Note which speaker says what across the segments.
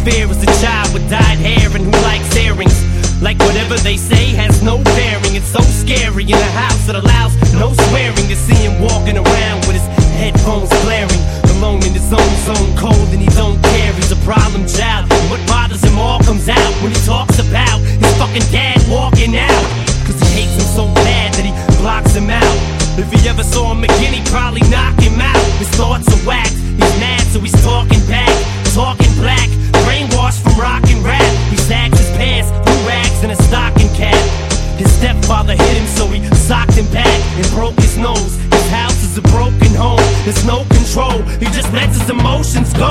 Speaker 1: fair as a child with dyed hair and who likes earrings. Like whatever they say has no bearing. It's so scary in a house that allows no swearing. To see him walking around with his headphones blaring, alone in his own zone, cold and he don't care. He's a problem child, and what bothers him all comes out when he talks about his fucking dad walking out. Cause he hates him so bad that he blocks him out. If he ever saw him again, he'd probably knock him out. His thoughts are whacked, he's mad so he's talking back, talking black, brainwashed from rock and rap. He sags his pants, blue rags and a stocking cap. His stepfather hit him so he socked him back and broke his nose. His house is a broken home, there's no control, he just lets his emotions go.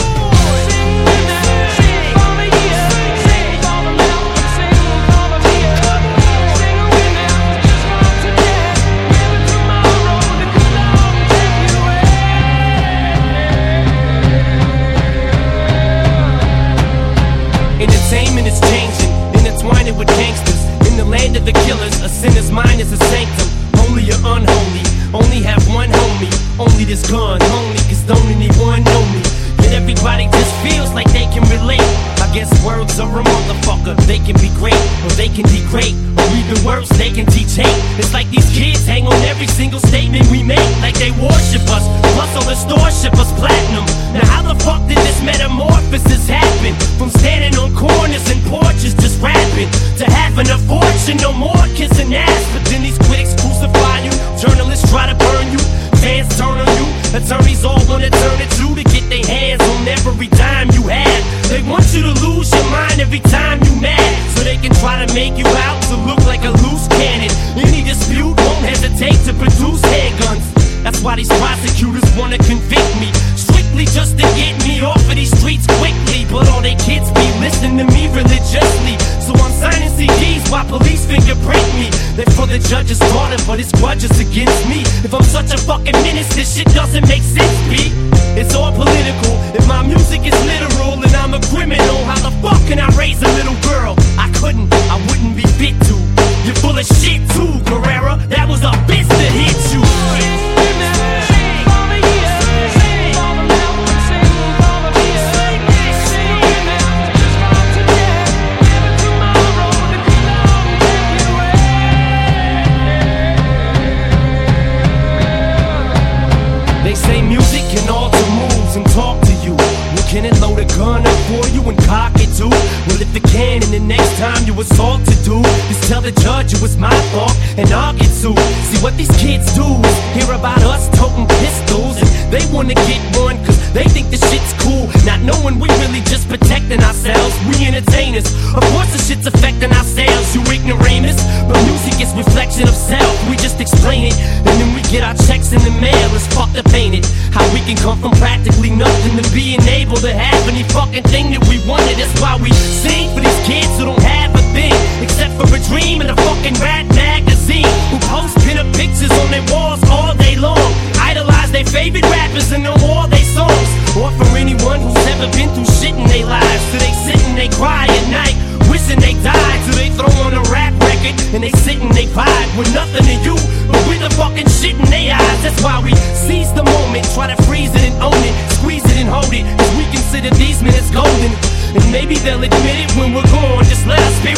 Speaker 1: Entertainment is changing, intertwining with gangsters. In the land of the killers, a sinner's mind is a sanctum. Holy or unholy, only have one homie. Only this gun, only cause don't anyone know me. Yet everybody just feels like they can relate. I guess words are a motherfucker. They can be great, or they can degrade, or even worse, they can teach hate. It's like these kids hang on every single statement we make, like they worship us, plus all the stores ship us platinum. Now how the fuck did this metamorphosis happen? From standing on corners and porches just rapping, to having a fortune, no more kissing ass. But then these critics crucify you, journalists try to burn you, fans turn on you, attorneys all wanna turn it to get their hands on every dime you have. They want you to lose your mind every time you mad, so they can try to make you out to look like a loose cannon. Any dispute won't hesitate to produce handguns. That's why these prosecutors wanna convict me, strictly just to get me off of these streets quickly. But all they kids be listening to me religiously, so I'm signing CDs while police fingerprint me. They're for the judge's daughter, but it's grudges against me. If I'm such a fucking menace, this shit doesn't make sense, B. It's all political. If my music is literal and I'm a criminal, how the fuck can I raise a little girl? I couldn't, I wouldn't be fit to. You're full of shit too, Guerrera. That was a bitch that hit you. They say music can alter moods and talk to you. Well, can it load a gun up for you and cock it too? Well, if it can, and the next time you assault to do, just tell the judge it was my fault and I'll get sued. See what these kids do is hear about us toting pistols, and they wanna get one cause they think the shit's cool, not knowing we really just protecting ourselves. We entertainers, of course the shit's affecting our sales, you ignoramus. But music is reflection of self, we just explain it, and then we get our checks in the mail. It's fucked up, ain't it? How we can come from practically nothing to being able to have any fucking thing that we wanted. That's why we sing for these kids who don't have a thing except for a dream and a fucking rat magazine, who post pin-up pictures on their walls all day long, idolize their favorite rappers and know all their songs. Or for anyone who's ever been through shit in their lives, so they sit and they cry at night, wishing they died. So they throw on a rap record and they sit and they vibe with nothing to you but with the fucking shit in their eyes. That's why we seize the moment, try to freeze it and own it, squeeze it and hold it, cause we consider these minutes golden. And maybe they'll admit it when we're gone, just let our spirit